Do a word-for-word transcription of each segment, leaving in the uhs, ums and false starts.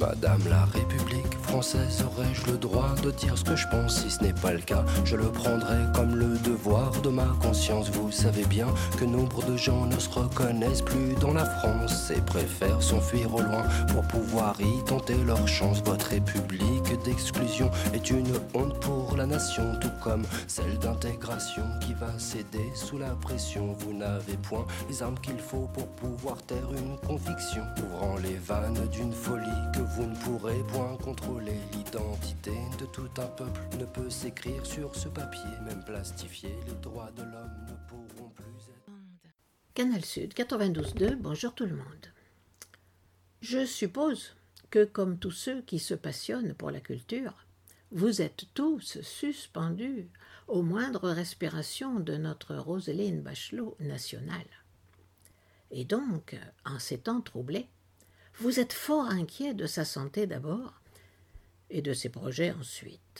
Madame la République française, aurais-je le droit de dire ce que je pense? Si ce n'est pas le cas, je le prendrai comme le devoir de ma conscience. Vous savez bien que nombre de gens ne se reconnaissent plus dans la France et préfèrent s'enfuir au loin pour pouvoir y tenter leur chance. Votre République d'exclusion est une honte pour la nation, tout comme celle d'intégration qui va céder sous la pression. Vous n'avez point les armes qu'il faut pour pouvoir taire une conviction, ouvrant les vannes d'une folie que vous ne pourrez point contrôler. L'identité de tout un peuple ne peut s'écrire sur ce papier, même plastifié, les droits de l'homme ne pourront plus être... Canal Sud quatre-vingt-douze deux, bonjour tout le monde. Je suppose que, comme tous ceux qui se passionnent pour la culture, vous êtes tous suspendus aux moindres respirations de notre Roselyne Bachelot nationale. Et donc, en ces temps troublés, vous êtes fort inquiet de sa santé d'abord et de ses projets ensuite.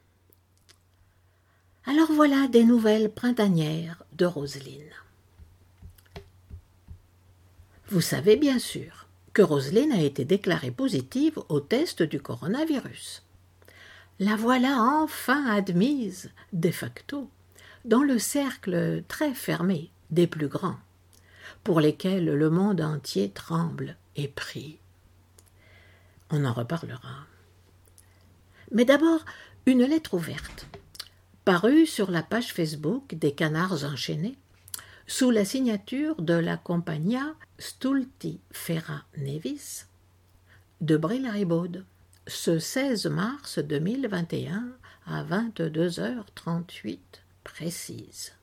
Alors voilà des nouvelles printanières de Roselyne. Vous savez bien sûr que Roselyne a été déclarée positive au test du coronavirus. La voilà enfin admise, de facto, dans le cercle très fermé des plus grands, pour lesquels le monde entier tremble et prie. On en reparlera. Mais d'abord, une lettre ouverte, parue sur la page Facebook des Canards Enchaînés, sous la signature de la Compagnia Stultifera Nevis de Brie-la-Ribaude, ce seize mars deux mille vingt et un à vingt-deux heures trente-huit précise.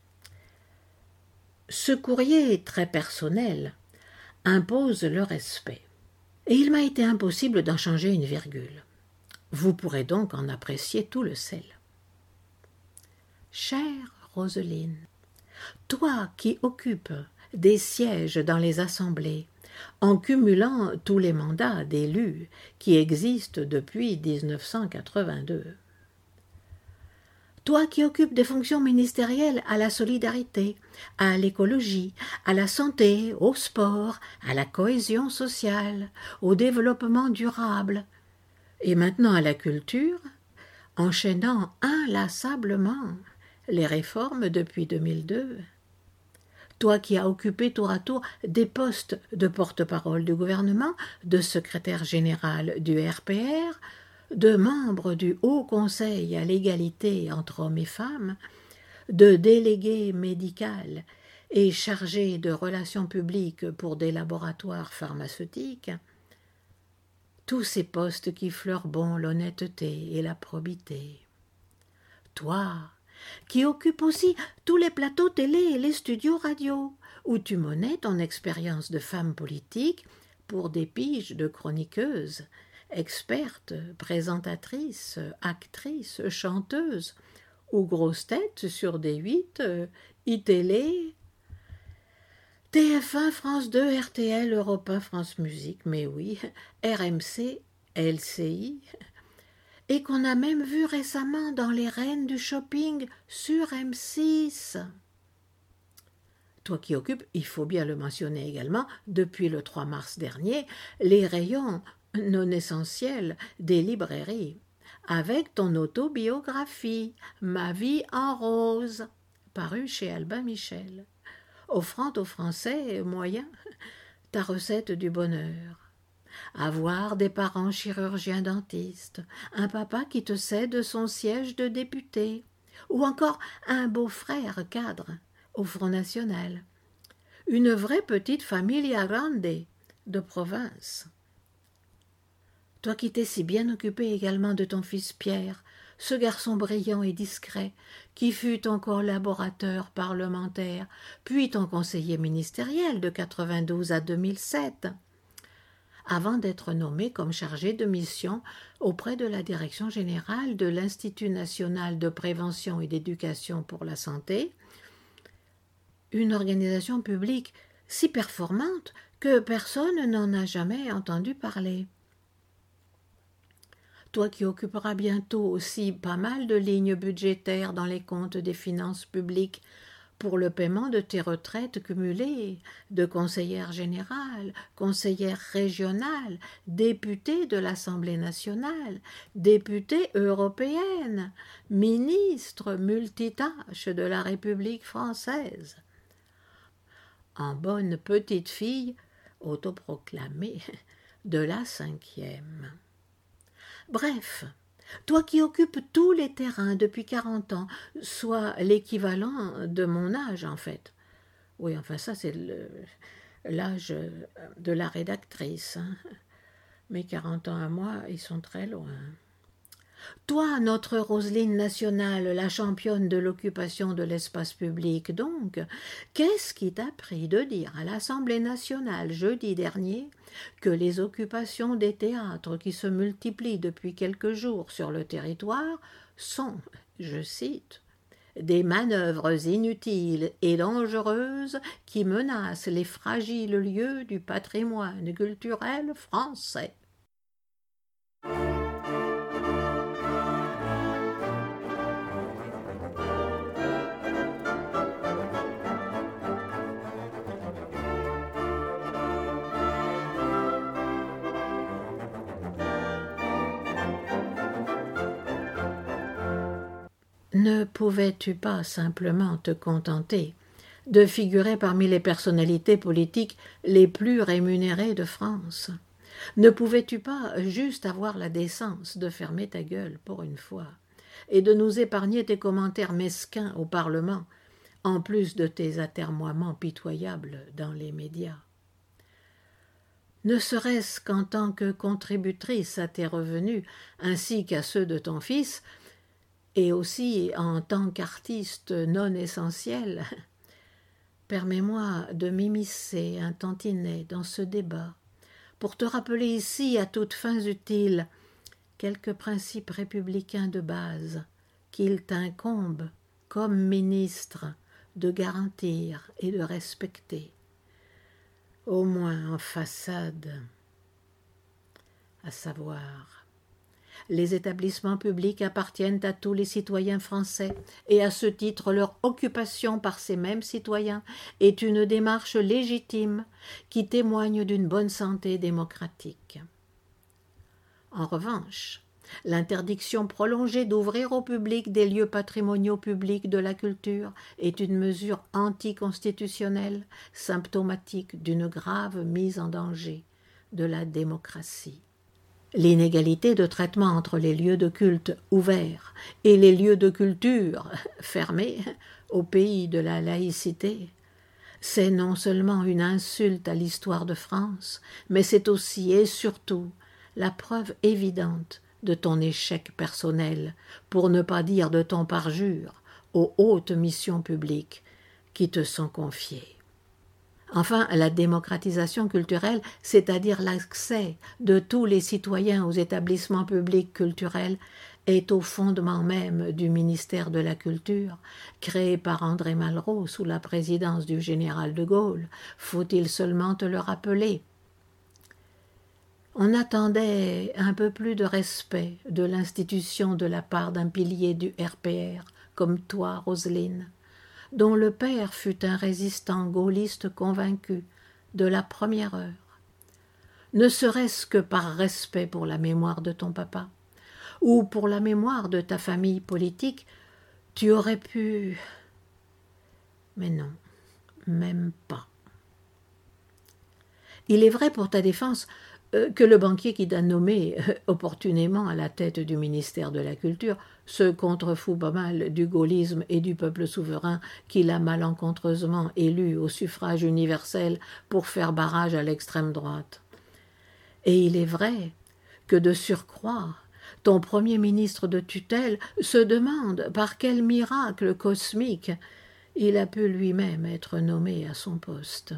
Ce courrier très personnel impose le respect, et il m'a été impossible d'en changer une virgule. Vous pourrez donc en apprécier tout le sel. Chère Roselyne, toi qui occupes des sièges dans les assemblées, en cumulant tous les mandats d'élus qui existent depuis dix-neuf cent quatre-vingt-deux, toi qui occupes des fonctions ministérielles à la solidarité, à l'écologie, à la santé, au sport, à la cohésion sociale, au développement durable, et maintenant à la culture, enchaînant inlassablement les réformes depuis deux mille deux, toi qui as occupé tour à tour des postes de porte-parole du gouvernement, de secrétaire général du R P R, de membre du Haut Conseil à l'égalité entre hommes et femmes, de délégué médical et chargé de relations publiques pour des laboratoires pharmaceutiques, tous ces postes qui fleurent l'honnêteté et la probité. Toi, qui occupes aussi tous les plateaux télé et les studios radio, où tu monnaies ton expérience de femme politique pour des piges de chroniqueuse, experte, présentatrice, actrice, chanteuse, ou grosse tête sur D huit, iTélé, T F un, France deux, R T L, Europe un, France Musique, mais oui, R M C, L C I, et qu'on a même vu récemment dans les reines du shopping sur M six. Toi qui occupes, il faut bien le mentionner également, depuis le trois mars dernier, les rayons non essentiels des librairies, avec ton autobiographie « Ma vie en rose », parue chez Albin Michel, offrant aux Français moyens ta recette du bonheur. Avoir des parents chirurgiens dentistes, un papa qui te cède son siège de député, ou encore un beau-frère cadre au Front National. Une vraie petite familia grande de province. Toi qui t'es si bien occupé également de ton fils Pierre, ce garçon brillant et discret, qui fut ton collaborateur parlementaire, puis ton conseiller ministériel de quatre-vingt-douze à deux mille sept, avant d'être nommé comme chargé de mission auprès de la Direction générale de l'Institut national de prévention et d'éducation pour la santé, une organisation publique si performante que personne n'en a jamais entendu parler. Toi qui occuperas bientôt aussi pas mal de lignes budgétaires dans les comptes des finances publiques pour le paiement de tes retraites cumulées de conseillère générale, conseillère régionale, députée de l'Assemblée nationale, députée européenne, ministre multitâche de la République française. En bonne petite fille autoproclamée de la cinquième. Bref, toi qui occupes tous les terrains depuis quarante ans, soit l'équivalent de mon âge en fait. Oui, enfin ça c'est l'âge de la rédactrice. Hein. Mes quarante ans à moi, ils sont très loin. Toi, notre Roselyne nationale, la championne de l'occupation de l'espace public, donc, qu'est-ce qui t'a pris de dire à l'Assemblée nationale jeudi dernier que les occupations des théâtres qui se multiplient depuis quelques jours sur le territoire sont, je cite, des manœuvres inutiles et dangereuses qui menacent les fragiles lieux du patrimoine culturel français. Ne pouvais-tu pas simplement te contenter de figurer parmi les personnalités politiques les plus rémunérées de France? Ne pouvais-tu pas juste avoir la décence de fermer ta gueule pour une fois et de nous épargner tes commentaires mesquins au Parlement, en plus de tes atermoiements pitoyables dans les médias? Ne serait-ce qu'en tant que contributrice à tes revenus ainsi qu'à ceux de ton fils, et aussi en tant qu'artiste non essentiel, permets-moi de m'immiscer un tantinet dans ce débat pour te rappeler ici, à toutes fins utiles, quelques principes républicains de base qu'il t'incombe, comme ministre, de garantir et de respecter, au moins en façade, à savoir: les établissements publics appartiennent à tous les citoyens français et à ce titre leur occupation par ces mêmes citoyens est une démarche légitime qui témoigne d'une bonne santé démocratique. En revanche, l'interdiction prolongée d'ouvrir au public des lieux patrimoniaux publics de la culture est une mesure anticonstitutionnelle, symptomatique d'une grave mise en danger de la démocratie. L'inégalité de traitement entre les lieux de culte ouverts et les lieux de culture fermés au pays de la laïcité, c'est non seulement une insulte à l'histoire de France, mais c'est aussi et surtout la preuve évidente de ton échec personnel, pour ne pas dire de ton parjure, aux hautes missions publiques qui te sont confiées. Enfin, la démocratisation culturelle, c'est-à-dire l'accès de tous les citoyens aux établissements publics culturels, est au fondement même du ministère de la Culture, créé par André Malraux sous la présidence du général de Gaulle, faut-il seulement te le rappeler. On attendait un peu plus de respect de l'institution de la part d'un pilier du R P R, comme toi, Roselyne, dont le père fut un résistant gaulliste convaincu de la première heure, ne serait-ce que par respect pour la mémoire de ton papa, ou pour la mémoire de ta famille politique, tu aurais pu... Mais non, même pas. Il est vrai pour ta défense que le banquier qui t'a nommé opportunément à la tête du ministère de la Culture se contrefout pas mal du gaullisme et du peuple souverain qu'il a malencontreusement élu au suffrage universel pour faire barrage à l'extrême droite. Et il est vrai que de surcroît, ton premier ministre de tutelle se demande par quel miracle cosmique il a pu lui-même être nommé à son poste.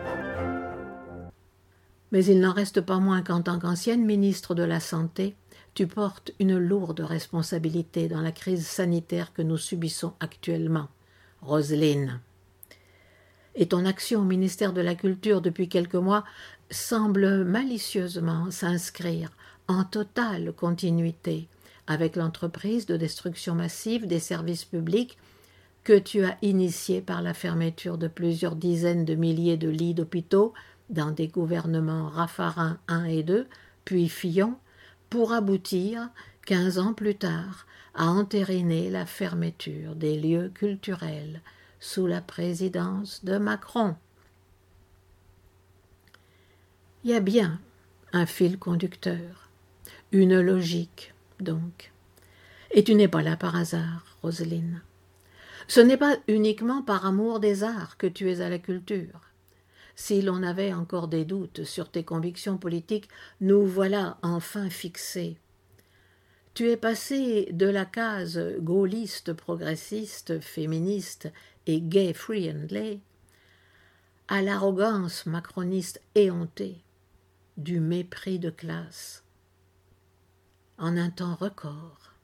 Mais il n'en reste pas moins qu'en tant qu'ancienne ministre de la Santé, tu portes une lourde responsabilité dans la crise sanitaire que nous subissons actuellement, Roselyne. Et ton action au ministère de la Culture depuis quelques mois semble malicieusement s'inscrire en totale continuité avec l'entreprise de destruction massive des services publics que tu as initiée par la fermeture de plusieurs dizaines de milliers de lits d'hôpitaux dans des gouvernements Raffarin un et deux, puis Fillon, pour aboutir, quinze ans plus tard, à entériner la fermeture des lieux culturels sous la présidence de Macron. Il y a bien un fil conducteur, une logique, donc. Et tu n'es pas là par hasard, Roselyne. Ce n'est pas uniquement par amour des arts que tu es à la culture. Si l'on avait encore des doutes sur tes convictions politiques, nous voilà enfin fixés. Tu es passé de la case gaulliste, progressiste, féministe et gay friendly à l'arrogance macroniste éhontée, du mépris de classe, en un temps record.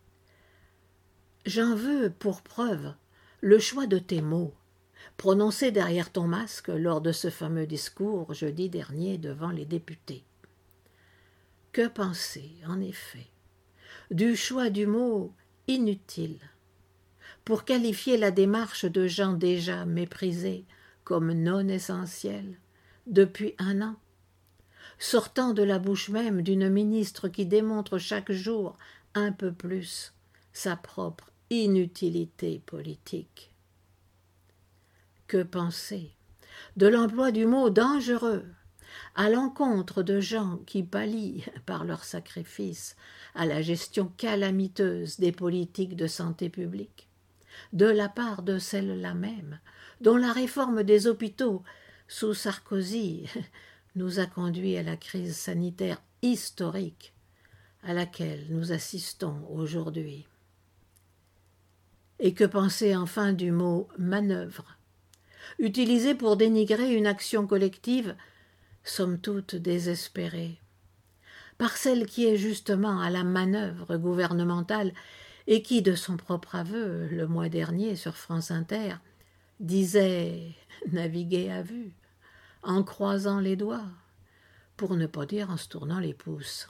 J'en veux pour preuve le choix de tes mots, prononcés derrière ton masque lors de ce fameux discours jeudi dernier devant les députés. Que penser, en effet, du choix du mot « inutile » pour qualifier la démarche de gens déjà méprisés comme non essentiels depuis un an, sortant de la bouche même d'une ministre qui démontre chaque jour un peu plus sa propre inutilité politique. Que penser de l'emploi du mot dangereux à l'encontre de gens qui pallient par leur sacrifice à la gestion calamiteuse des politiques de santé publique, de la part de celles-là même dont la réforme des hôpitaux sous Sarkozy nous a conduit à la crise sanitaire historique à laquelle nous assistons aujourd'hui. Et que penser enfin du mot « manœuvre » utilisé pour dénigrer une action collective, somme toute désespérée, par celle qui est justement à la manœuvre gouvernementale et qui, de son propre aveu, le mois dernier sur France Inter, disait naviguer à vue, en croisant les doigts, pour ne pas dire en se tournant les pouces.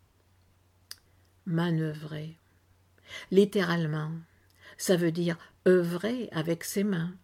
Manœuvrer, littéralement, ça veut dire œuvrer avec ses mains,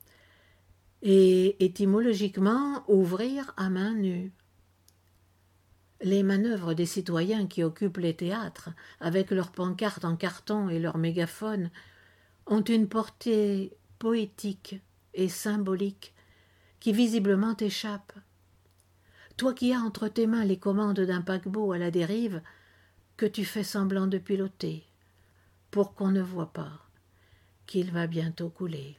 et étymologiquement ouvrir à main nue. Les manœuvres des citoyens qui occupent les théâtres, avec leurs pancartes en carton et leurs mégaphones, ont une portée poétique et symbolique qui visiblement t'échappe. Toi qui as entre tes mains les commandes d'un paquebot à la dérive, que tu fais semblant de piloter, pour qu'on ne voie pas qu'il va bientôt couler.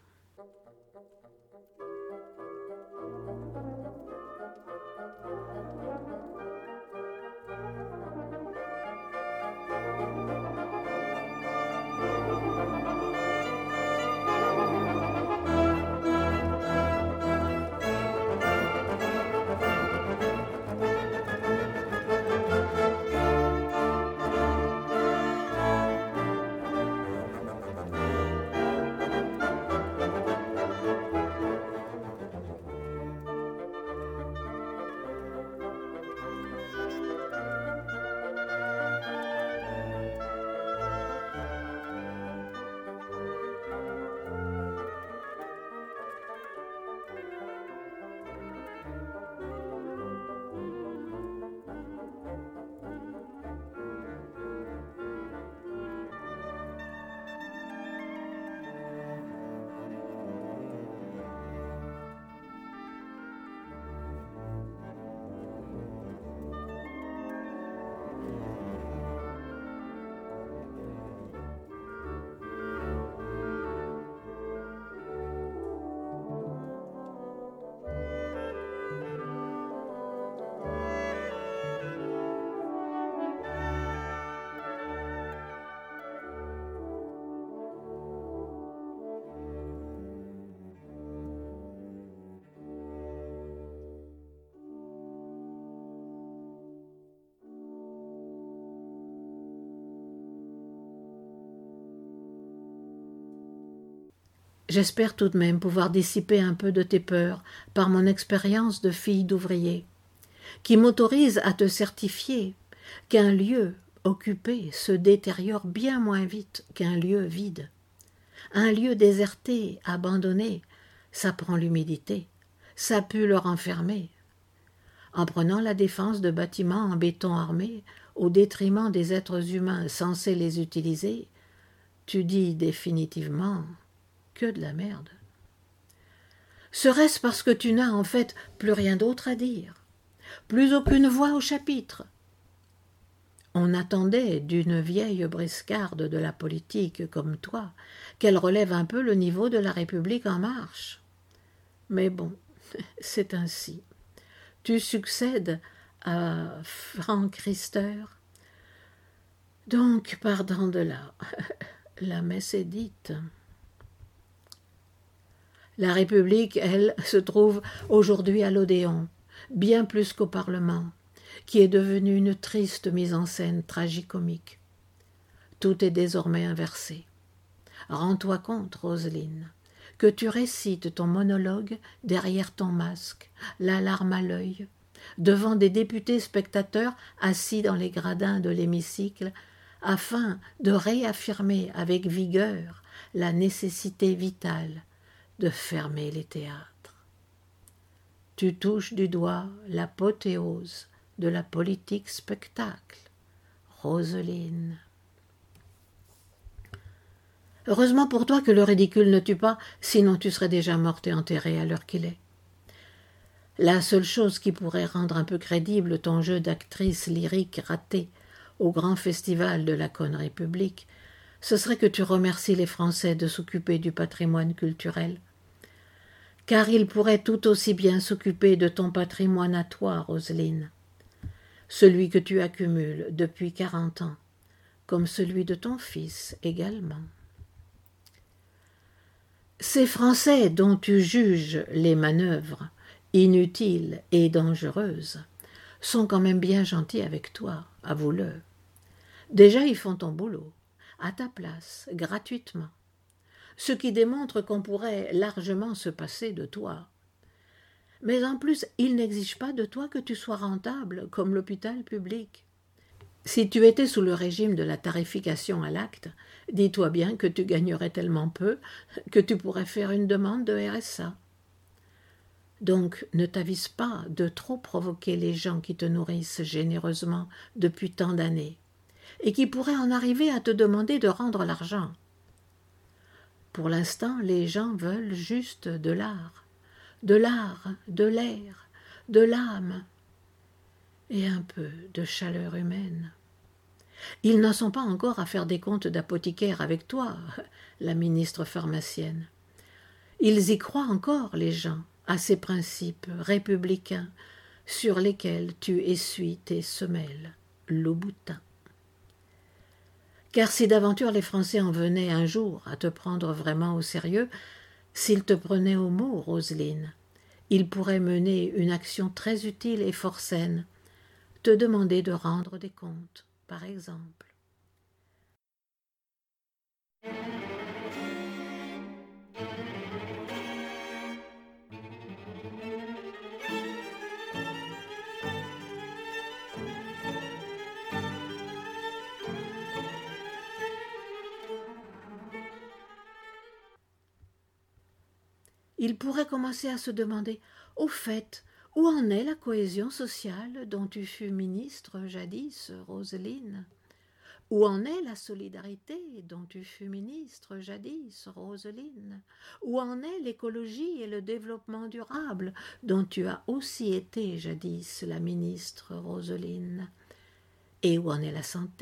J'espère tout de même pouvoir dissiper un peu de tes peurs par mon expérience de fille d'ouvrier, qui m'autorise à te certifier qu'un lieu occupé se détériore bien moins vite qu'un lieu vide. Un lieu déserté, abandonné, ça prend l'humidité, ça pue le renfermer. En prenant la défense de bâtiments en béton armé au détriment des êtres humains censés les utiliser, tu dis définitivement que de la merde. Serait-ce parce que tu n'as en fait plus rien d'autre à dire, plus aucune voix au chapitre? On attendait d'une vieille briscarde de la politique comme toi qu'elle relève un peu le niveau de la République en marche. Mais bon, c'est ainsi. Tu succèdes à Frank Riester. Donc, pardon de là, la messe est dite. La République, elle, se trouve aujourd'hui à l'Odéon, bien plus qu'au Parlement, qui est devenu une triste mise en scène tragicomique. Tout est désormais inversé. Rends-toi compte, Roselyne, que tu récites ton monologue derrière ton masque, la larme à l'œil, devant des députés spectateurs assis dans les gradins de l'hémicycle, afin de réaffirmer avec vigueur la nécessité vitale de fermer les théâtres. Tu touches du doigt l'apothéose de la politique spectacle, Roselyne. Heureusement pour toi que le ridicule ne tue pas, sinon tu serais déjà morte et enterrée à l'heure qu'il est. La seule chose qui pourrait rendre un peu crédible ton jeu d'actrice lyrique raté au grand festival de la connerie publique, ce serait que tu remercies les Français de s'occuper du patrimoine culturel. Car ils pourraient tout aussi bien s'occuper de ton patrimoine à toi, Roselyne, celui que tu accumules depuis quarante ans, comme celui de ton fils également. Ces Français dont tu juges les manœuvres inutiles et dangereuses sont quand même bien gentils avec toi, avoue-le. Déjà ils font ton boulot, à ta place, gratuitement, ce qui démontre qu'on pourrait largement se passer de toi. Mais en plus, ils n'exigent pas de toi que tu sois rentable, comme l'hôpital public. Si tu étais sous le régime de la tarification à l'acte, dis-toi bien que tu gagnerais tellement peu que tu pourrais faire une demande de R S A. Donc, ne t'avise pas de trop provoquer les gens qui te nourrissent généreusement depuis tant d'années, et qui pourraient en arriver à te demander de rendre l'argent. Pour l'instant, les gens veulent juste de l'art, de l'art, de l'air, de l'âme, et un peu de chaleur humaine. Ils n'en sont pas encore à faire des comptes d'apothicaire avec toi, la ministre pharmacienne. Ils y croient encore, les gens, à ces principes républicains sur lesquels tu essuies tes semelles, Louboutin. Car si d'aventure les Français en venaient un jour à te prendre vraiment au sérieux, s'ils te prenaient au mot, Roselyne, ils pourraient mener une action très utile et fort saine, te demander de rendre des comptes, par exemple. Il pourrait commencer à se demander « Au fait, où en est la cohésion sociale dont tu fus ministre jadis, Roselyne ? Où en est la solidarité dont tu fus ministre jadis, Roselyne ? Où en est l'écologie et le développement durable dont tu as aussi été jadis la ministre, Roselyne ? Et où en est la santé ?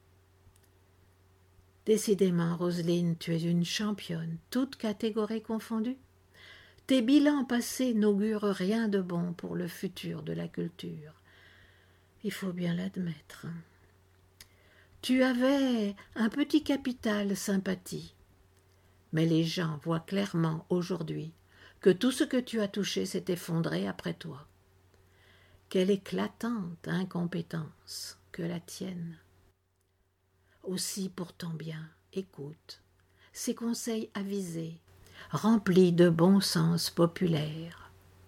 Décidément, Roselyne, tu es une championne, toutes catégories confondues. Tes bilans passés n'augurent rien de bon pour le futur de la culture. Il faut bien l'admettre. Tu avais un petit capital sympathie, mais les gens voient clairement aujourd'hui que tout ce que tu as touché s'est effondré après toi. Quelle éclatante incompétence que la tienne. Aussi pour ton bien, écoute ces conseils avisés remplie de bon sens populaire.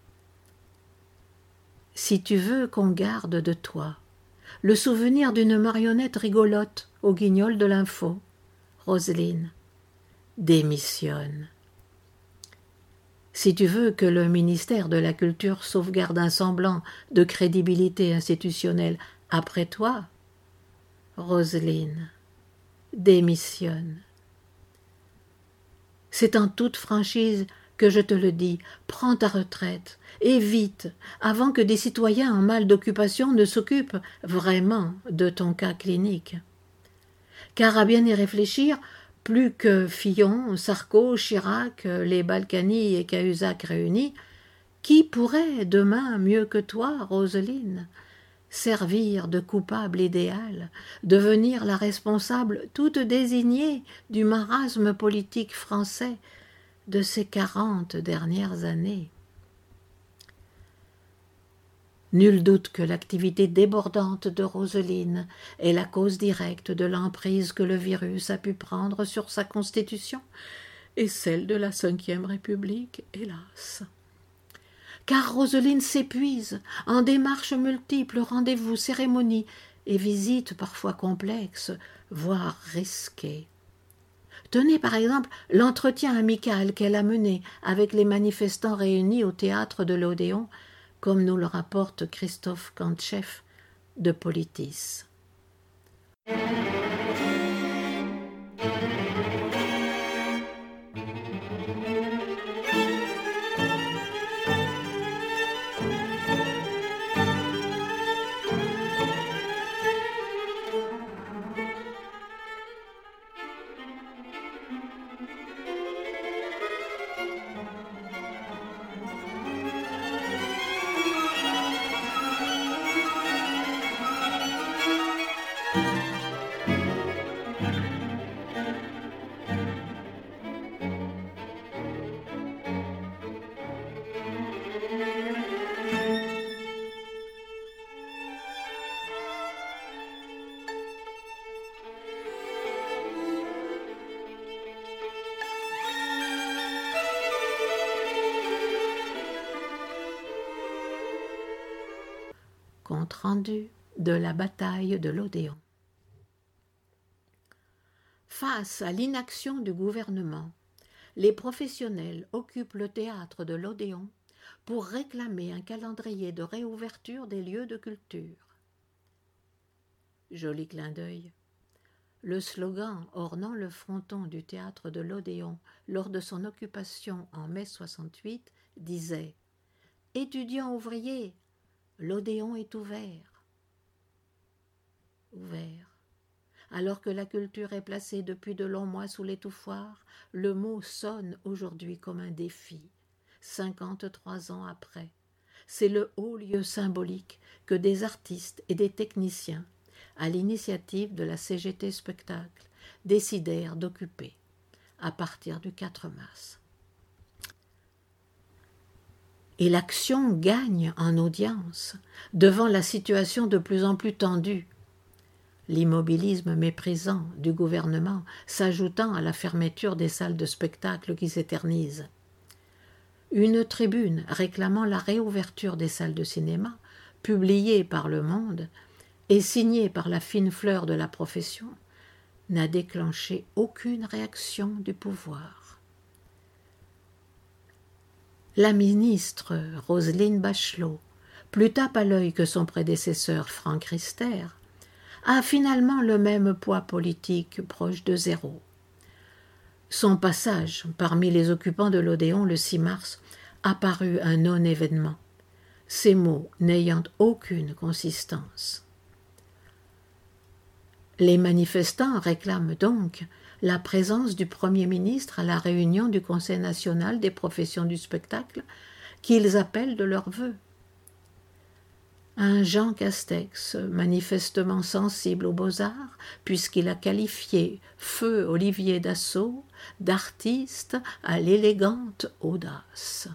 Si tu veux qu'on garde de toi le souvenir d'une marionnette rigolote au guignol de l'info, Roselyne, démissionne. Si tu veux que le ministère de la Culture sauvegarde un semblant de crédibilité institutionnelle après toi, Roselyne, démissionne. C'est en toute franchise que je te le dis, prends ta retraite, et vite, avant que des citoyens en mal d'occupation ne s'occupent vraiment de ton cas clinique. Car à bien y réfléchir, plus que Fillon, Sarko, Chirac, les Balkany et Cahuzac réunis, qui pourrait demain, mieux que toi, Roselyne, servir de coupable idéal, devenir la responsable toute désignée du marasme politique français de ces quarante dernières années. Nul doute que l'activité débordante de Roselyne est la cause directe de l'emprise que le virus a pu prendre sur sa constitution et celle de la Cinquième République, hélas. Car Roselyne s'épuise en démarches multiples, rendez-vous, cérémonies et visites parfois complexes, voire risquées. Tenez par exemple l'entretien amical qu'elle a mené avec les manifestants réunis au théâtre de l'Odéon, comme nous le rapporte Christophe Kantchev de Politis. Compte rendu de la bataille de l'Odéon. Face à l'inaction du gouvernement, les professionnels occupent le théâtre de l'Odéon pour réclamer un calendrier de réouverture des lieux de culture. Joli clin d'œil. Le slogan ornant le fronton du théâtre de l'Odéon lors de son occupation en mai soixante-huit disait « Étudiants ouvriers, l'Odéon est ouvert. » Ouvert. Alors que la culture est placée depuis de longs mois sous l'étouffoir, le mot sonne aujourd'hui comme un défi, cinquante-trois ans après. C'est le haut lieu symbolique que des artistes et des techniciens, à l'initiative de la C G T Spectacle, décidèrent d'occuper à partir du quatre mars. Et l'action gagne en audience devant la situation de plus en plus tendue, l'immobilisme méprisant du gouvernement s'ajoutant à la fermeture des salles de spectacle qui s'éternisent. Une tribune réclamant la réouverture des salles de cinéma, publiée par Le Monde et signée par la fine fleur de la profession, n'a déclenché aucune réaction du pouvoir. La ministre Roselyne Bachelot, plus tape à l'œil que son prédécesseur Franck Riester, a finalement le même poids politique proche de zéro. Son passage parmi les occupants de l'Odéon le six mars a paru un non-événement, ces mots n'ayant aucune consistance. Les manifestants réclament donc la présence du Premier ministre à la réunion du Conseil national des professions du spectacle qu'ils appellent de leurs vœux. Un Jean Castex manifestement sensible aux beaux-arts, puisqu'il a qualifié Feu Olivier Dassault d'artiste à l'élégante audace.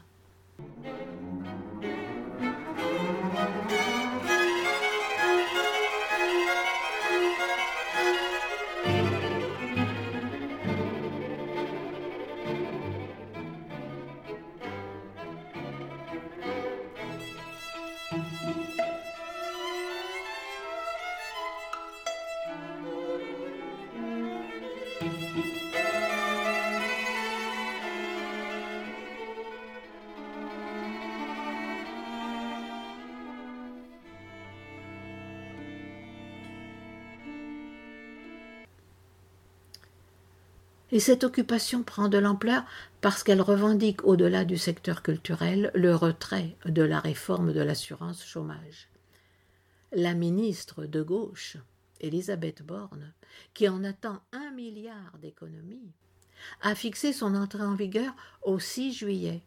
Et cette occupation prend de l'ampleur parce qu'elle revendique au-delà du secteur culturel le retrait de la réforme de l'assurance chômage. La ministre de gauche, Elisabeth Borne, qui en attend un milliard d'économies, a fixé son entrée en vigueur au six juillet.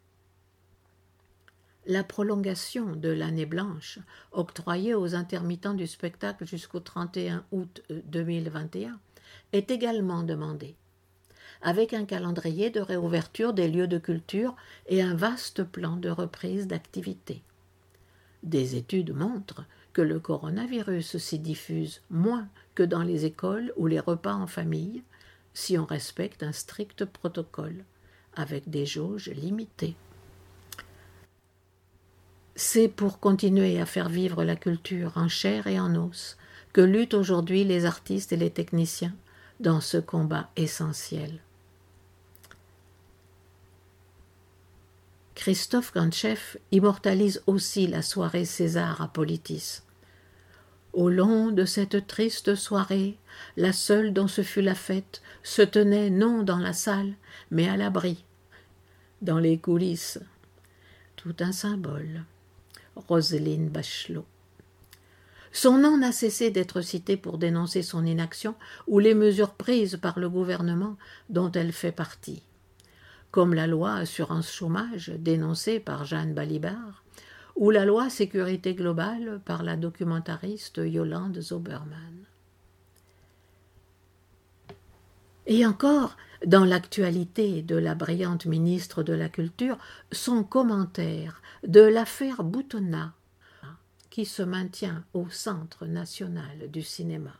La prolongation de l'année blanche, octroyée aux intermittents du spectacle jusqu'au trente et un août deux mille vingt et un, est également demandée, avec un calendrier de réouverture des lieux de culture et un vaste plan de reprise d'activité. Des études montrent que le coronavirus s'y diffuse moins que dans les écoles ou les repas en famille, si on respecte un strict protocole, avec des jauges limitées. C'est pour continuer à faire vivre la culture en chair et en os que luttent aujourd'hui les artistes et les techniciens dans ce combat essentiel. Christophe Gantchev immortalise aussi la soirée César à Politis. Au long de cette triste soirée, la seule dont ce fut la fête se tenait non dans la salle, mais à l'abri, dans les coulisses. Tout un symbole. Roselyne Bachelot. Son nom n'a cessé d'être cité pour dénoncer son inaction ou les mesures prises par le gouvernement dont elle fait partie, comme la loi assurance chômage dénoncée par Jeanne Balibar ou la loi sécurité globale par la documentariste Yolande Zoberman. Et encore, dans l'actualité de la brillante ministre de la Culture, son commentaire de l'affaire Boutonnat, qui se maintient au Centre national du cinéma.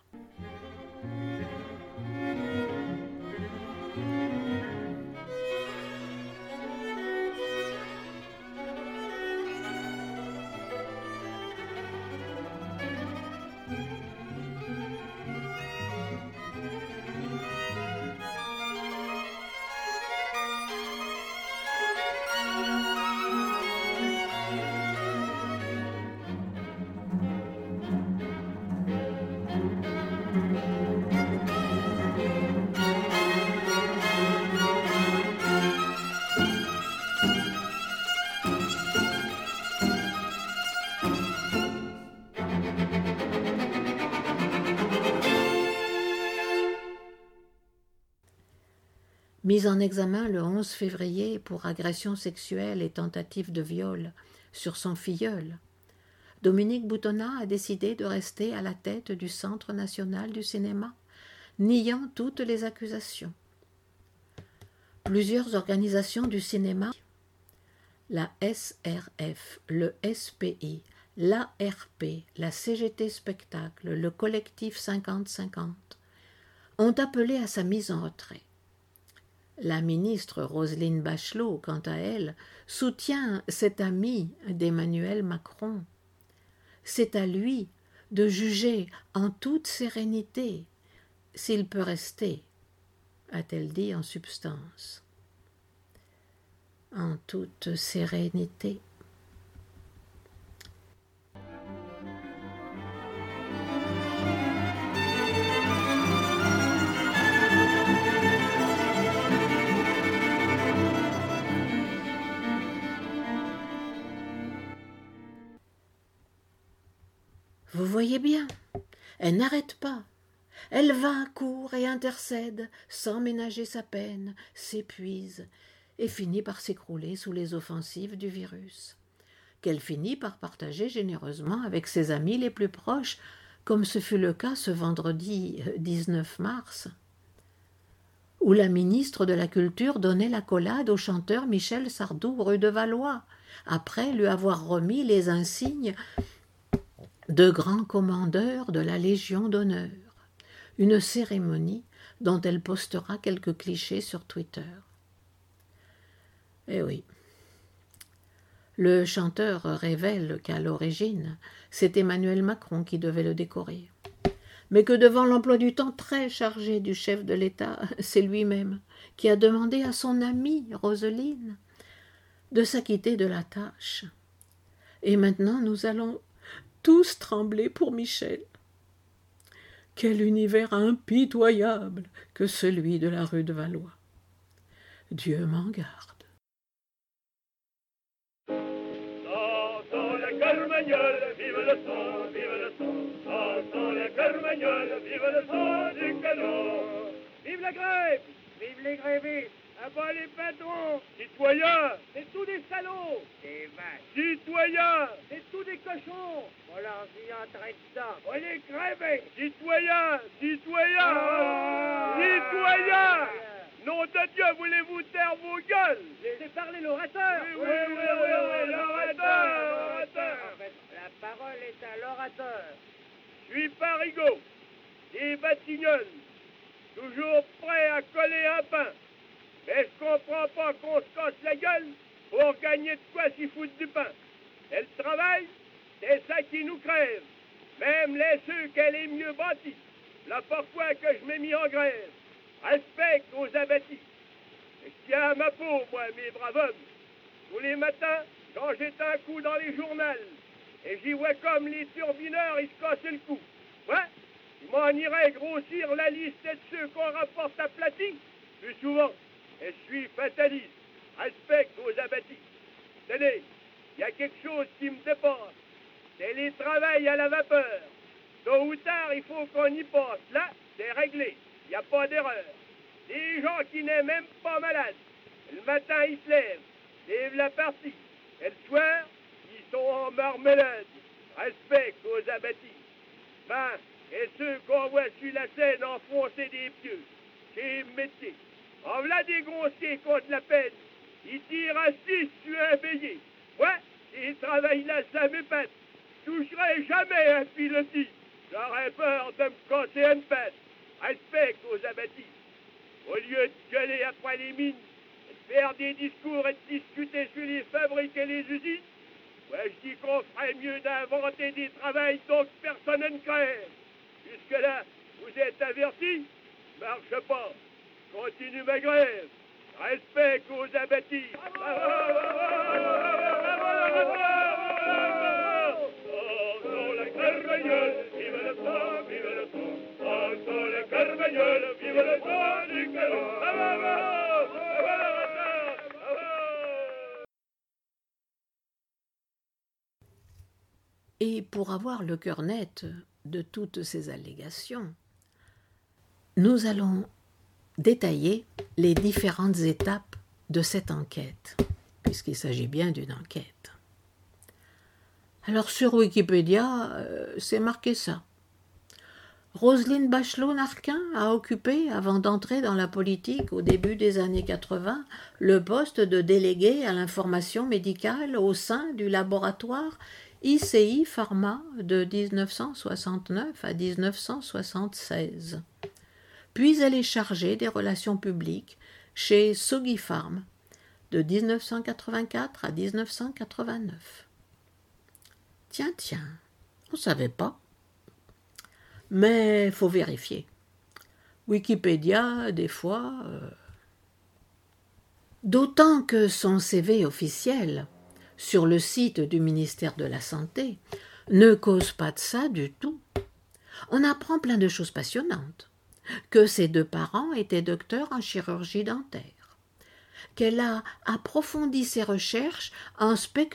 Mise en examen le onze février pour agression sexuelle et tentative de viol sur son filleul, Dominique Boutonnat a décidé de rester à la tête du Centre national du cinéma, niant toutes les accusations. Plusieurs organisations du cinéma, la S R F, le S P I, l'A R P, la C G T Spectacle, le collectif cinquante cinquante, ont appelé à sa mise en retrait. La ministre Roselyne Bachelot, quant à elle, soutient cet ami d'Emmanuel Macron. C'est à lui de juger en toute sérénité s'il peut rester, a-t-elle dit en substance. En toute sérénité. Vous voyez bien, elle n'arrête pas. Elle va, court et intercède, sans ménager sa peine, s'épuise, et finit par s'écrouler sous les offensives du virus, qu'elle finit par partager généreusement avec ses amis les plus proches, comme ce fut le cas ce vendredi dix-neuf mars, où la ministre de la Culture donnait l'accolade au chanteur Michel Sardou rue de Valois, après lui avoir remis les insignes de grand commandeur de la Légion d'honneur, une cérémonie dont elle postera quelques clichés sur Twitter. Eh oui, le chanteur révèle qu'à l'origine, c'est Emmanuel Macron qui devait le décorer, mais que devant l'emploi du temps très chargé du chef de l'État, c'est lui-même qui a demandé à son amie Roselyne de s'acquitter de la tâche. Et maintenant nous allons tous trembler pour Michel, Quel univers impitoyable que celui de la rue de Valois. Dieu m'en garde. Dansons la Carmagnole, vive le son, vive le son. Dansons la Carmagnole, vive le son du canon. Vive la grève, vive les grévistes. À bas les patrons, citoyens, c'est tous des salauds, des vaches, citoyens, c'est tous des cochons, on leur y entrer dedans, on les crever, citoyens, citoyens, ah, citoyens, ah, nom de Dieu, voulez-vous taire vos gueules? Laissez parler l'orateur. Oui, oui, oui, oui, oui, oui, l'orateur, l'orateur. En fait, la parole est à l'orateur. Je suis Parigot, des Batignolles, toujours prêt à coller un pain. Mais je comprends pas qu'on se casse la gueule pour gagner de quoi s'y foutre du pain. Et le travail, c'est ça qui nous crève. Même les ceux qu'elle est mieux bâtie. Là pourquoi que je m'ai mis en grève. Respect aux abattis. Et je tiens à ma peau, moi, mes braves hommes. Tous les matins, quand j'étais un coup dans les journaux, et j'y vois comme les turbineurs, ils se cassaient le cou. Ouais, je m'en irais grossir la liste de ceux qu'on rapporte aplatis plus souvent. Et je suis fataliste, respect aux abattis. Tenez, il y a quelque chose qui me dépasse. C'est les travails à la vapeur. Tôt ou tard, il faut qu'on y passe. Là, c'est réglé. Il n'y a pas d'erreur. Des gens qui n'est même pas malades. Le matin, ils se lèvent, lèvent la partie. Et le soir, ils sont en marmelade. Respect aux abattis. Ben, et ceux qu'on voit sur la scène enfoncer des pieux. C'est métier. En voilà des grossiers contre la peine. Ils tirent à six sur un bélier. Ouais, ces travails-là, ça m'épate. Je toucherai jamais un pilotis. J'aurais peur de me casser une patte. Respect aux abattis. Au lieu de gueuler après les mines, de faire des discours et de discuter sur les fabriques et les usines, ouais, je dis qu'on ferait mieux d'inventer des travails dont personne ne crève. Jusque-là, vous êtes avertis? Marche pas. Continue ma grève. Respect aux abattis. Dansons la Carmagnole, vive le son, vive le son. Dansons la Carmagnole, vive le son du canon. Et pour avoir le cœur net de toutes ces allégations, nous allons détailler les différentes étapes de cette enquête, puisqu'il s'agit bien d'une enquête. Alors sur Wikipédia, euh, c'est marqué ça. Roselyne Bachelot-Narquin a occupé, avant d'entrer dans la politique au début des années quatre-vingts, le poste de déléguée à l'information médicale au sein du laboratoire I C I Pharma de dix-neuf cent soixante-neuf à dix-neuf cent soixante-seize. Puis elle est chargée des relations publiques chez Sogipharm de dix-neuf cent quatre-vingt-quatre à dix-neuf cent quatre-vingt-neuf. Tiens, tiens, on ne savait pas. Mais faut vérifier. Wikipédia, des fois... Euh... D'autant que son C V officiel, sur le site du ministère de la Santé, ne cause pas de ça du tout. On apprend plein de choses passionnantes. Que ses deux parents étaient docteurs en chirurgie dentaire, qu'elle a approfondi ses recherches en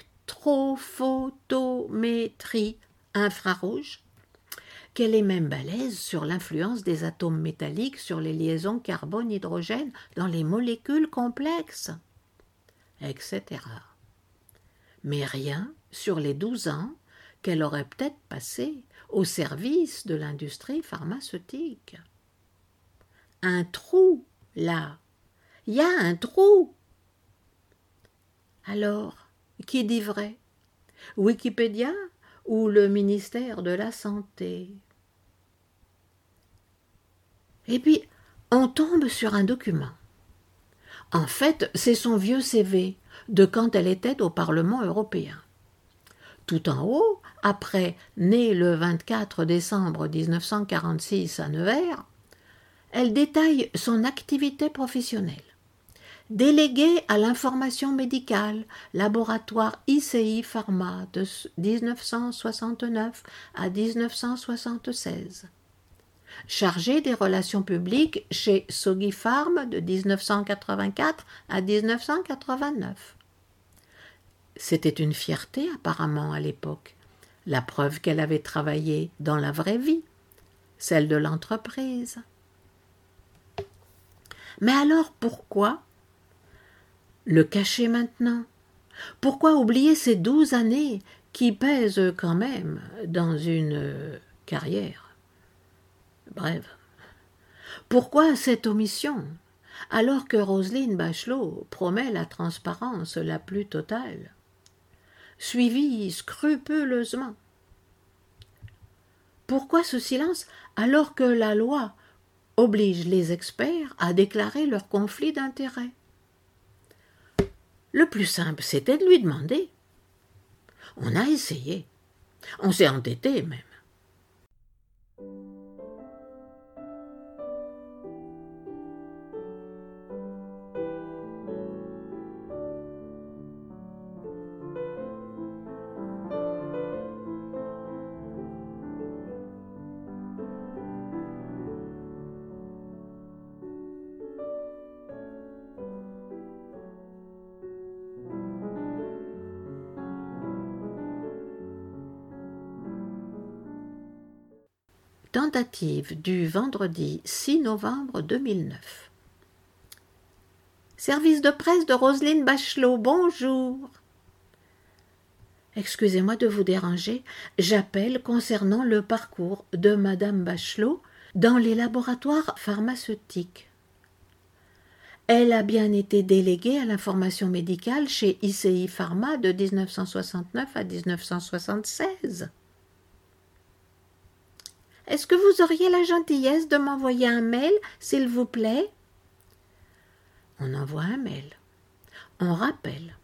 spectrophotométrie infrarouge, qu'elle est même balèze sur l'influence des atomes métalliques sur les liaisons carbone-hydrogène dans les molécules complexes, et cetera. Mais rien sur les douze ans qu'elle aurait peut-être passé au service de l'industrie pharmaceutique. Un trou, là. Il y a un trou. Alors, qui dit vrai? Wikipédia ou le ministère de la Santé? Et puis, on tombe sur un document. En fait, c'est son vieux C V de quand elle était au Parlement européen. Tout en haut, après « née le vingt-quatre décembre dix-neuf cent quarante-six à Nevers », elle détaille son activité professionnelle. Déléguée à l'information médicale, laboratoire I C I Pharma de dix-neuf cent soixante-neuf à dix-neuf cent soixante-seize. chargé des relations publiques chez Soggy Farm de dix-neuf cent quatre-vingt-quatre à dix-neuf cent quatre-vingt-neuf. C'était une fierté apparemment à l'époque, la preuve qu'elle avait travaillé dans la vraie vie, celle de l'entreprise. Mais alors pourquoi le cacher maintenant? Pourquoi oublier ces douze années qui pèsent quand même dans une carrière? Bref. Pourquoi cette omission, alors que Roselyne Bachelot promet la transparence la plus totale, suivie scrupuleusement? Pourquoi ce silence, alors que la loi oblige les experts à déclarer leur conflit d'intérêts? Le plus simple, c'était de lui demander. On a essayé. On s'est entêté même. Tentative du vendredi six novembre deux mille neuf. Service de presse de Roselyne Bachelot, bonjour. Excusez-moi de vous déranger, j'appelle concernant le parcours de Madame Bachelot dans les laboratoires pharmaceutiques. Elle a bien été déléguée à l'information médicale chez I C I Pharma de dix-neuf cent soixante-neuf à dix-neuf cent soixante-seize. Est-ce que vous auriez la gentillesse de m'envoyer un mail, s'il vous plaît? On envoie un mail. On rappelle.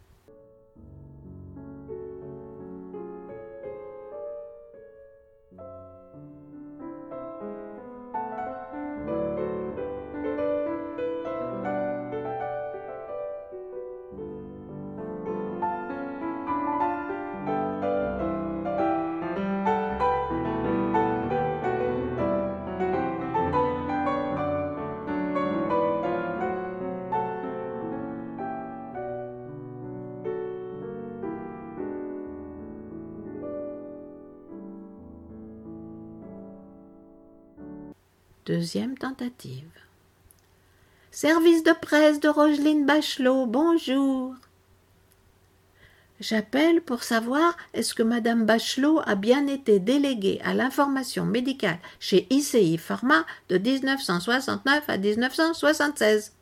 Deuxième tentative. Service de presse de Roselyne Bachelot, bonjour. J'appelle pour savoir est-ce que Madame Bachelot a bien été déléguée à l'information médicale chez I C I Pharma de dix-neuf cent soixante-neuf à dix-neuf cent soixante-seize.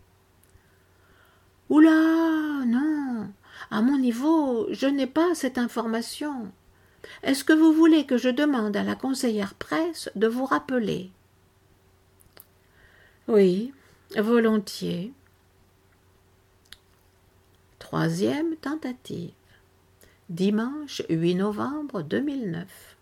Oula, non, à mon niveau, je n'ai pas cette information. Est-ce que vous voulez que je demande à la conseillère presse de vous rappeler? Oui, volontiers. Troisième tentative. Dimanche huit novembre deux mille neuf.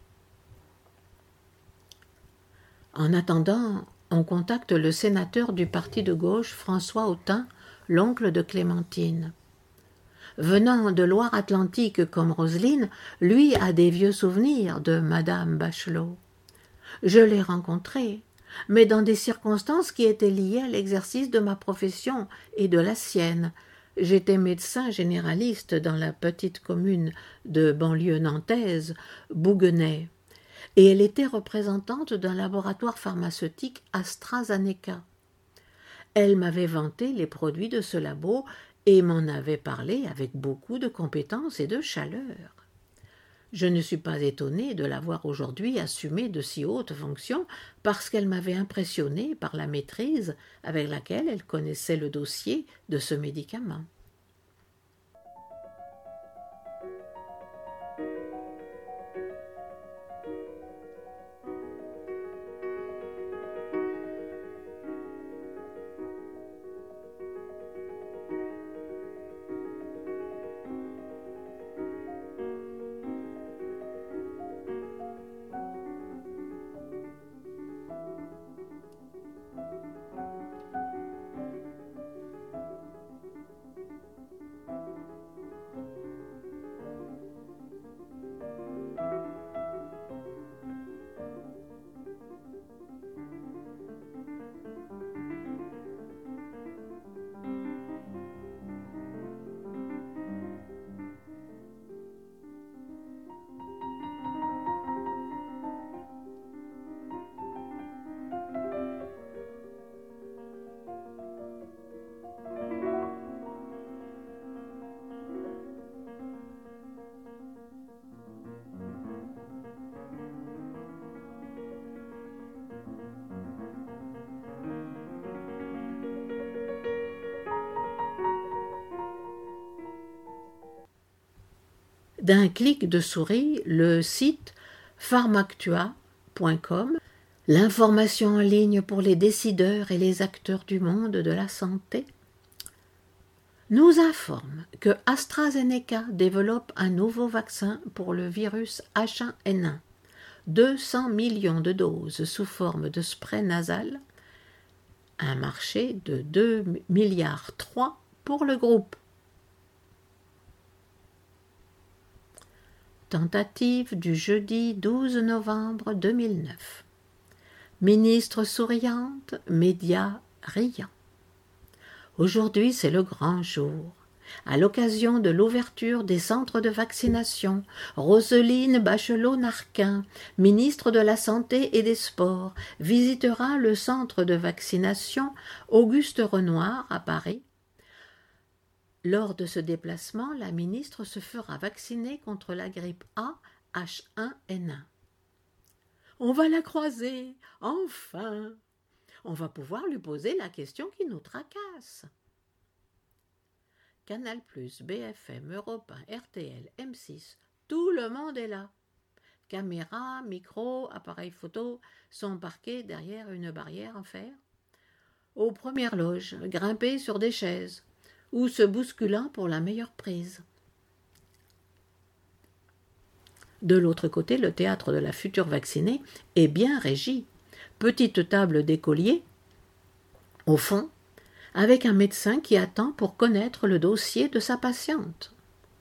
En attendant, on contacte le sénateur du parti de gauche François Autain, l'oncle de Clémentine. Venant de Loire-Atlantique comme Roselyne, lui a des vieux souvenirs de Madame Bachelot. Je l'ai rencontrée, mais dans des circonstances qui étaient liées à l'exercice de ma profession et de la sienne. J'étais médecin généraliste dans la petite commune de banlieue nantaise, Bouguenais, et elle était représentante d'un laboratoire pharmaceutique AstraZeneca. Elle m'avait vanté les produits de ce labo et m'en avait parlé avec beaucoup de compétence et de chaleur. Je ne suis pas étonnée de la voir aujourd'hui assumer de si hautes fonctions parce qu'elle m'avait impressionné par la maîtrise avec laquelle elle connaissait le dossier de ce médicament. D'un clic de souris, le site pharmactua point com, l'information en ligne pour les décideurs et les acteurs du monde de la santé, nous informe que AstraZeneca développe un nouveau vaccin pour le virus H un N un, deux cents millions de doses sous forme de spray nasal, un marché de deux milliards trois pour le groupe. Tentative du jeudi douze novembre deux mille neuf. Ministre souriante, médias riants. Aujourd'hui, c'est le grand jour. À l'occasion de l'ouverture des centres de vaccination, Roselyne Bachelot-Narquin, ministre de la Santé et des Sports, visitera le centre de vaccination Auguste Renoir à Paris. Lors de ce déplacement, la ministre se fera vacciner contre la grippe A H un N un. On va la croiser, enfin. On va pouvoir lui poser la question qui nous tracasse. Canal plus, B F M, Europe un, R T L, M six, tout le monde est là. Caméras, micros, appareils photo sont parqués derrière une barrière en fer. Aux premières loges, grimpés sur des chaises, ou se bousculant pour la meilleure prise. De l'autre côté, le théâtre de la future vaccinée est bien régi. Petite table d'écolier, au fond, avec un médecin qui attend pour connaître le dossier de sa patiente.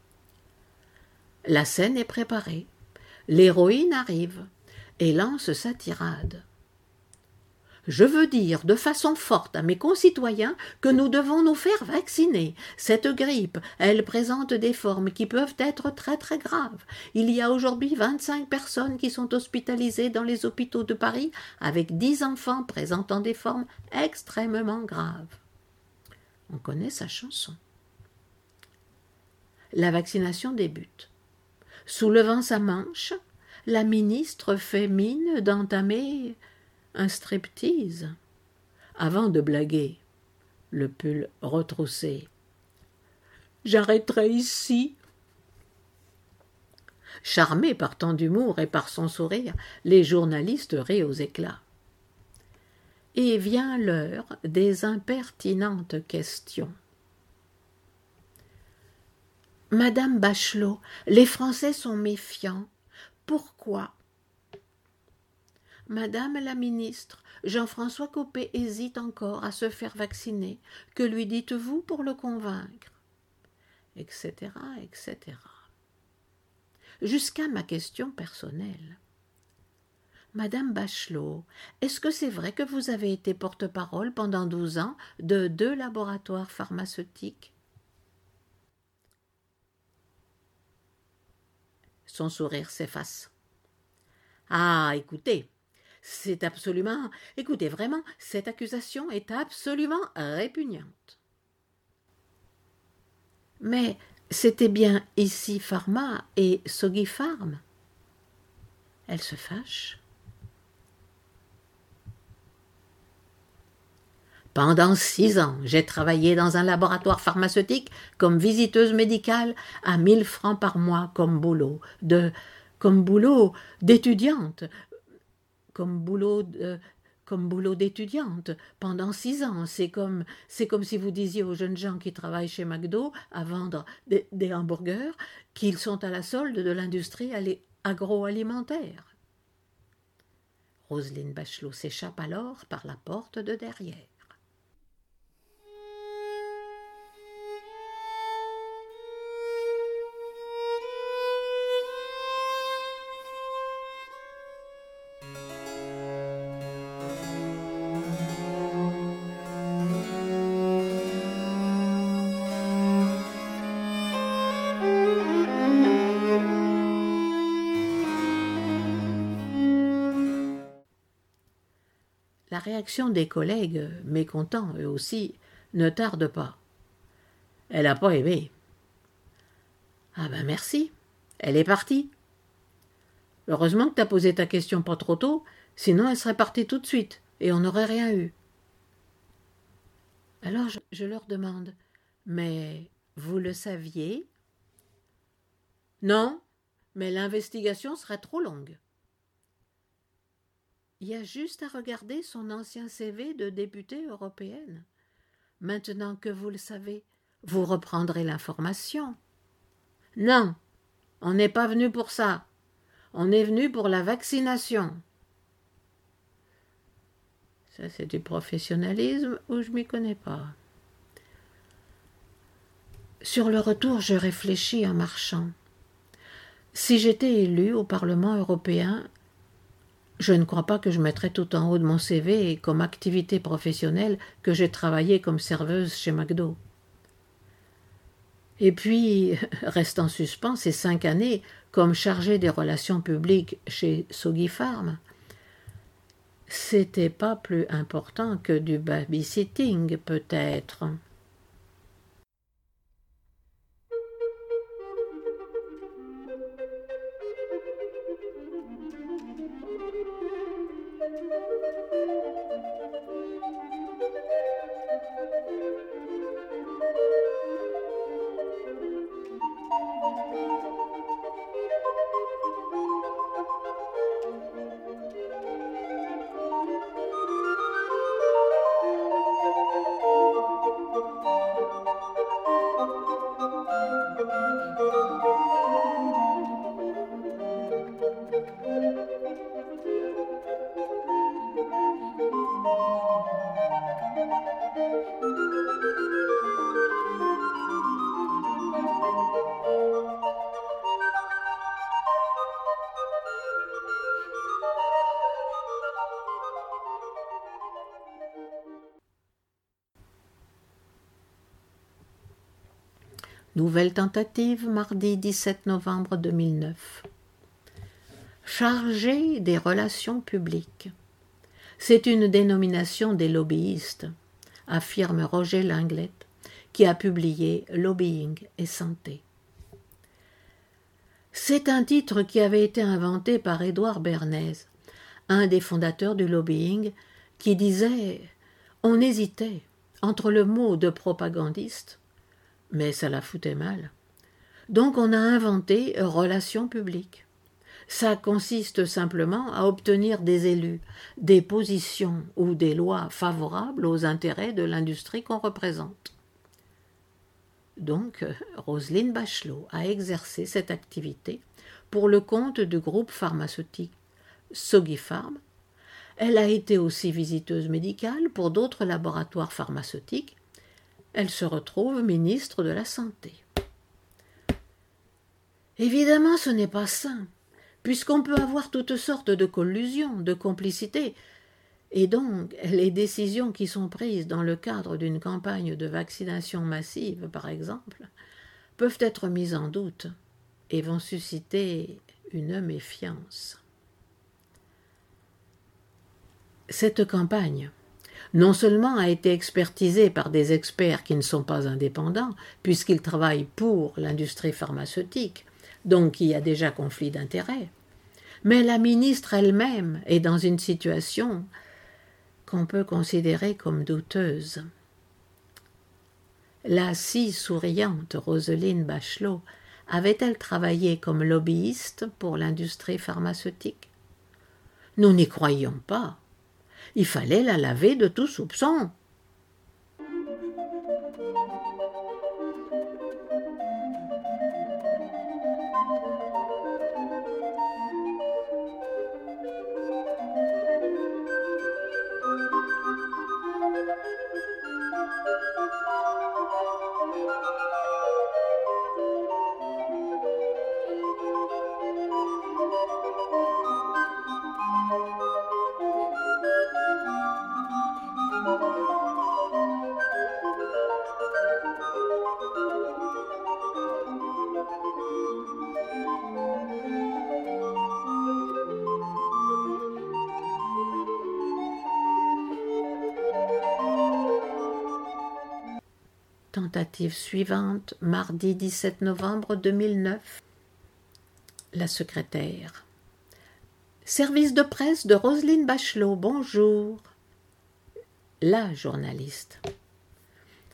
La scène est préparée. L'héroïne arrive et lance sa tirade. Je veux dire de façon forte à mes concitoyens que nous devons nous faire vacciner. Cette grippe, elle présente des formes qui peuvent être très très graves. Il y a aujourd'hui vingt-cinq personnes qui sont hospitalisées dans les hôpitaux de Paris avec dix enfants présentant des formes extrêmement graves. On connaît sa chanson. La vaccination débute. Soulevant sa manche, la ministre fait mine d'entamer un striptease, avant de blaguer, le pull retroussé. J'arrêterai ici. Charmés par tant d'humour et par son sourire, les journalistes rient aux éclats. Et vient l'heure des impertinentes questions. Madame Bachelot, les Français sont méfiants. Pourquoi ? Madame la ministre, Jean-François Copé hésite encore à se faire vacciner. Que lui dites-vous pour le convaincre ? Etc., et cetera. Jusqu'à ma question personnelle. Madame Bachelot, est-ce que c'est vrai que vous avez été porte-parole pendant douze ans de deux laboratoires pharmaceutiques ? Son sourire s'efface. Ah, écoutez, c'est absolument... Écoutez, vraiment, cette accusation est absolument répugnante. Mais c'était bien ici Pharma et Sogipharm. Elle se fâche. Pendant six ans, j'ai travaillé dans un laboratoire pharmaceutique comme visiteuse médicale à mille francs par mois comme boulot, de, comme boulot d'étudiante, comme boulot de, comme boulot d'étudiante pendant six ans. C'est comme, c'est comme si vous disiez aux jeunes gens qui travaillent chez McDo à vendre des, des hamburgers qu'ils sont à la solde de l'industrie agroalimentaire. Roselyne Bachelot s'échappe alors par la porte de derrière. La réaction des collègues, mécontents eux aussi, ne tarde pas. Elle n'a pas aimé. Ah ben merci, elle est partie. Heureusement que tu as posé ta question pas trop tôt, sinon elle serait partie tout de suite, et on n'aurait rien eu. Alors je, je leur demande, mais vous le saviez ? Non, mais l'investigation serait trop longue. Il y a juste à regarder son ancien C V de députée européenne. Maintenant que vous le savez, vous reprendrez l'information. Non, on n'est pas venu pour ça. On est venu pour la vaccination. Ça, c'est du professionnalisme ou je m'y connais pas. Sur le retour, je réfléchis en marchant. Si j'étais élue au Parlement européen, je ne crois pas que je mettrais tout en haut de mon C V comme activité professionnelle que j'ai travaillé comme serveuse chez McDo. Et puis, reste en suspens ces cinq années comme chargée des relations publiques chez Soggy Farm. C'était pas plus important que du babysitting, peut-être. Nouvelle tentative, mardi dix-sept novembre deux mille neuf. Chargé des relations publiques. C'est une dénomination des lobbyistes, affirme Roger Linglet, qui a publié Lobbying et santé. C'est un titre qui avait été inventé par Édouard Bernays, un des fondateurs du lobbying, qui disait « On hésitait entre le mot de propagandiste, mais ça la foutait mal. Donc on a inventé relations publiques. Ça consiste simplement à obtenir des élus, des positions ou des lois favorables aux intérêts de l'industrie qu'on représente. » Donc, Roselyne Bachelot a exercé cette activité pour le compte du groupe pharmaceutique Soggy Farm. Elle a été aussi visiteuse médicale pour d'autres laboratoires pharmaceutiques. Elle se retrouve ministre de la Santé. Évidemment, ce n'est pas sain, puisqu'on peut avoir toutes sortes de collusions, de complicités, et donc les décisions qui sont prises dans le cadre d'une campagne de vaccination massive, par exemple, peuvent être mises en doute et vont susciter une méfiance. Cette campagne, non seulement a été expertisée par des experts qui ne sont pas indépendants, puisqu'ils travaillent pour l'industrie pharmaceutique, donc il y a déjà conflit d'intérêts, mais la ministre elle-même est dans une situation qu'on peut considérer comme douteuse. La si souriante Roselyne Bachelot avait-elle travaillé comme lobbyiste pour l'industrie pharmaceutique? Nous n'y croyions pas. Il fallait la laver de tout soupçon. Tentative suivante, mardi dix-sept novembre deux mille neuf. La secrétaire. Service de presse de Roselyne Bachelot, bonjour. La journaliste.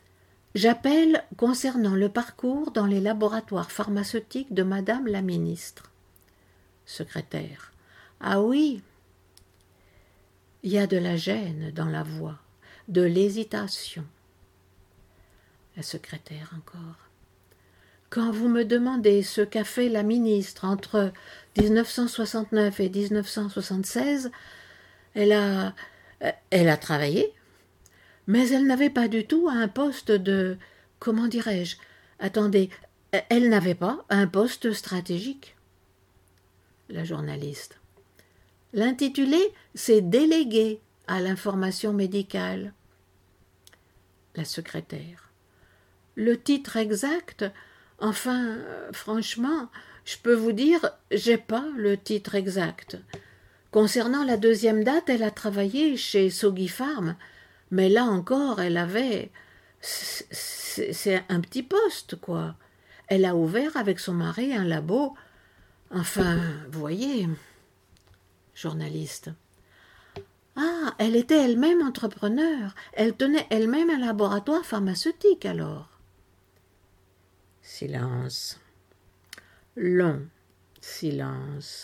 J'appelle concernant le parcours dans les laboratoires pharmaceutiques de Madame la ministre. Secrétaire. Ah oui. Il y a de la gêne dans la voix, de l'hésitation. La secrétaire encore. Quand vous me demandez ce qu'a fait la ministre entre dix-neuf cent soixante-neuf et dix-neuf cent soixante-seize, elle a, elle a travaillé, mais elle n'avait pas du tout un poste de, comment dirais-je, attendez, elle n'avait pas un poste stratégique. La journaliste. L'intitulé, c'est délégué à l'information médicale. La secrétaire. Le titre exact, enfin, euh, franchement, je peux vous dire, j'ai pas le titre exact. Concernant la deuxième date, elle a travaillé chez Soggy Farm, mais là encore, elle avait... C'est, c'est un petit poste, quoi. Elle a ouvert avec son mari un labo. Enfin, vous voyez... Journaliste. Ah, elle était elle-même entrepreneur. Elle tenait elle-même un laboratoire pharmaceutique, alors. Silence. Long silence.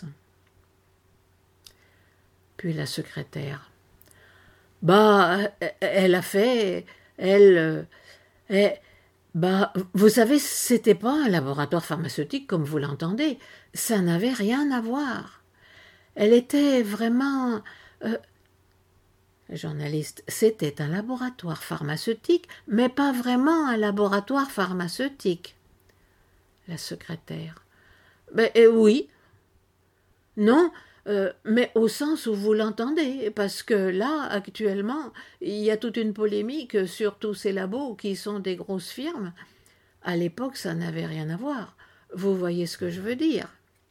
Puis la secrétaire. Bah, elle a fait... Elle... elle bah, vous savez, c'était pas un laboratoire pharmaceutique comme vous l'entendez. Ça n'avait rien à voir. Elle était vraiment... Euh, journaliste, c'était un laboratoire pharmaceutique, mais pas vraiment un laboratoire pharmaceutique. La secrétaire. Ben euh, oui. Non, euh, mais au sens où vous l'entendez, parce que là, actuellement, il y a toute une polémique sur tous ces labos qui sont des grosses firmes. À l'époque, ça n'avait rien à voir. Vous voyez ce que je veux dire?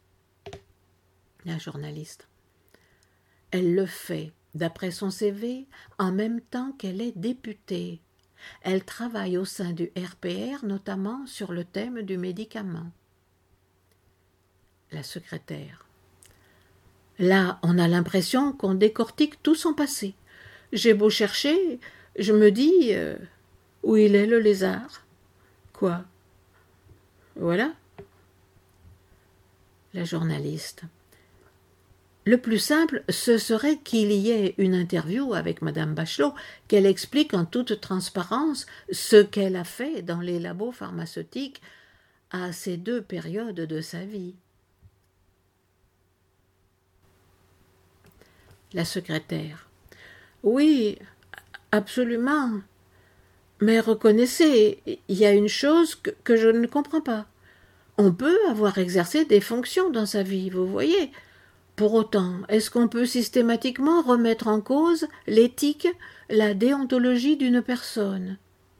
La journaliste. Elle le fait, d'après son C V, en même temps qu'elle est députée. Elle travaille au sein du R P R, notamment sur le thème du médicament. La secrétaire. Là, on a l'impression qu'on décortique tout son passé. J'ai beau chercher, je me dis euh, où il est le lézard. Quoi? Voilà. La journaliste. Le plus simple, ce serait qu'il y ait une interview avec Madame Bachelot, qu'elle explique en toute transparence ce qu'elle a fait dans les labos pharmaceutiques à ces deux périodes de sa vie. La secrétaire. Oui, absolument. Mais reconnaissez, il y a une chose que, que je ne comprends pas. On peut avoir exercé des fonctions dans sa vie, vous voyez. Pour autant, est-ce qu'on peut systématiquement remettre en cause l'éthique, la déontologie d'une personne?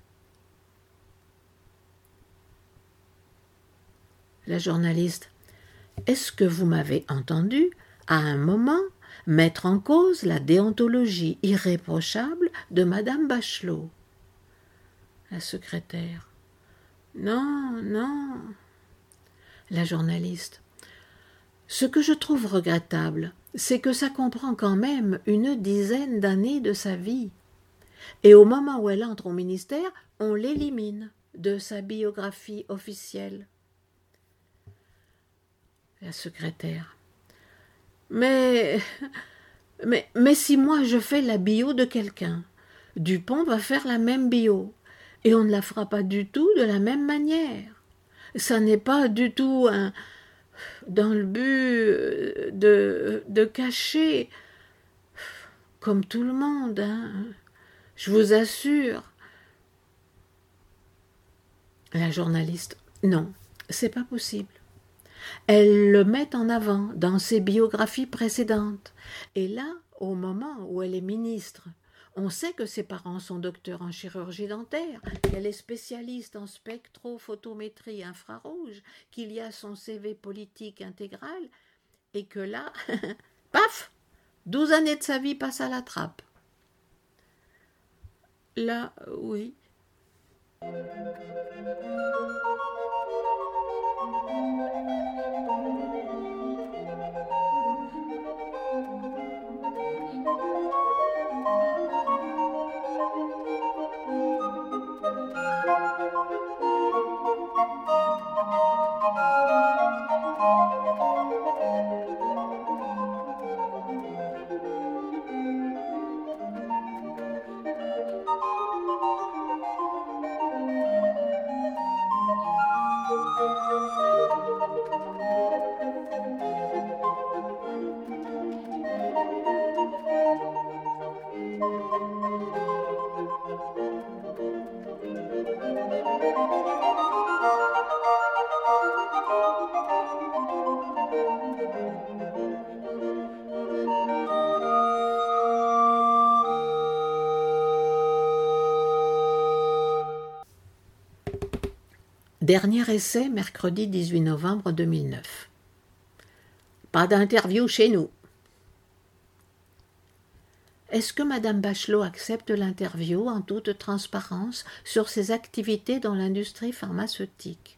La journaliste. Est-ce que vous m'avez entendu, à un moment, mettre en cause la déontologie irréprochable de Madame Bachelot? La secrétaire. Non, non. La journaliste. Ce que je trouve regrettable, c'est que ça comprend quand même une dizaine d'années de sa vie. Et au moment où elle entre au ministère, on l'élimine de sa biographie officielle. La secrétaire. Mais, mais, mais si moi je fais la bio de quelqu'un, Dupont va faire la même bio, et on ne la fera pas du tout de la même manière. Ça n'est pas du tout un... dans le but de, de cacher, comme tout le monde, hein, je vous assure. La journaliste. Non, c'est pas possible. Elle le met en avant dans ses biographies précédentes. Et là, au moment où elle est ministre, on sait que ses parents sont docteurs en chirurgie dentaire, qu'elle est spécialiste en spectrophotométrie infrarouge, qu'il y a son C V politique intégral, et que là, paf, douze années de sa vie passent à la trappe. Là, oui. Dernier essai, mercredi dix-huit novembre deux mille neuf. Pas d'interview chez nous. Est-ce que Madame Bachelot accepte l'interview en toute transparence sur ses activités dans l'industrie pharmaceutique?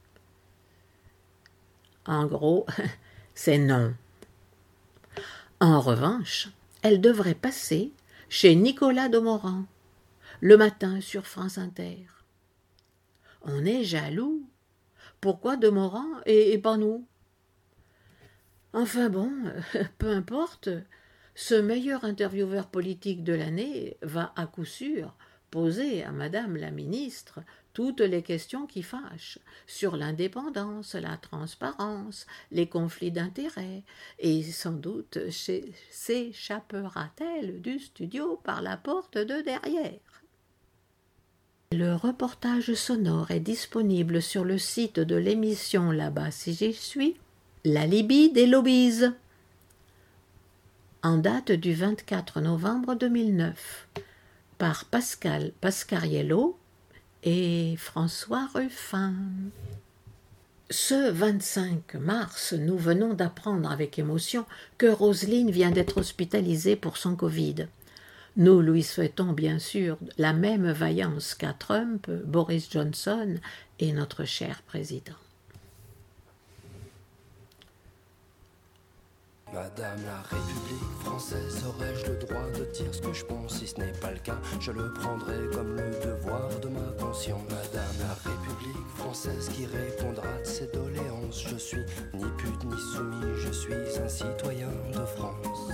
En gros, c'est non. En revanche, elle devrait passer chez Nicolas Demorand, le matin sur France Inter. On est jaloux. Pourquoi Demorand et, et pas nous? Enfin bon, peu importe, ce meilleur intervieweur politique de l'année va à coup sûr poser à Madame la ministre toutes les questions qui fâchent sur l'indépendance, la transparence, les conflits d'intérêts, et sans doute s'échappera-t-elle du studio par la porte de derrière. Le reportage sonore est disponible sur le site de l'émission Là-bas si j'y suis, La Libye des lobbies, en date du vingt-quatre novembre deux mille neuf, par Pascal Pascariello et François Ruffin. Ce vingt-cinq mars, nous venons d'apprendre avec émotion que Roselyne vient d'être hospitalisée pour son Covid. Nous lui souhaitons bien sûr la même vaillance qu'à Trump, Boris Johnson et notre cher président. Madame la République française, aurais-je le droit de dire ce que je pense? Si ce n'est pas le cas, je le prendrai comme le devoir de ma conscience. Madame la République française qui répondra de ses doléances. Je suis ni pute ni soumis, je suis un citoyen de France.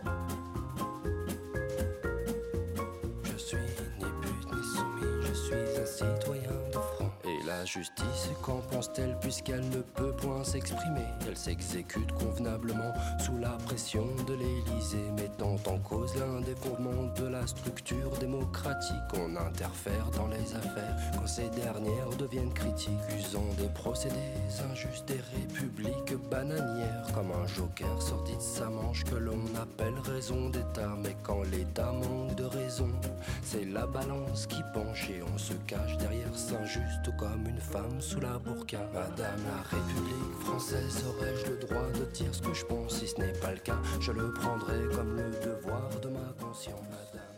Je suis ni pute ni soumis, je suis un citoyen de France. Et la justice, qu'en pense-t-elle puisqu'elle ne peut point s'exprimer? Elle s'exécute convenablement sous la pression de l'Élysée, mettant en cause l'un des fondements de la structure démocratique. On interfère dans les affaires quand ces dernières deviennent critiques, usant des procédés injustes, des républiques bananières, comme un joker sorti de sa manche que l'on appelle raison d'État. Mais quand l'État manque de raison, c'est la balance qui penche et on se cache derrière Saint-Just comme une femme sous la burqa. Madame la République française, aurais-je le droit de dire ce que je pense? Si ce n'est pas le cas, je le prendrai comme le devoir de ma conscience. Madame